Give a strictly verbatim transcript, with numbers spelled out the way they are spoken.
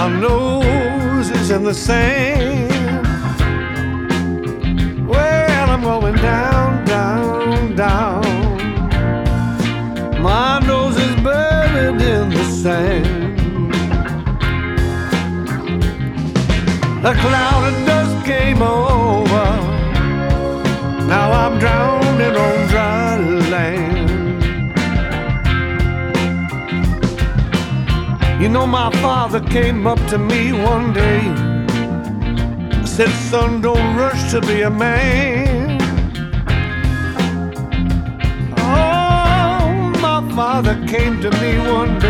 My nose is in the sand. Well, I'm going down, down, down. My nose is buried in the sand. The cloud of dust came over. Now I'm drowning on dry land. You know, my father came up to me one day, said, son, don't rush to be a man. Oh, my father came to me one day.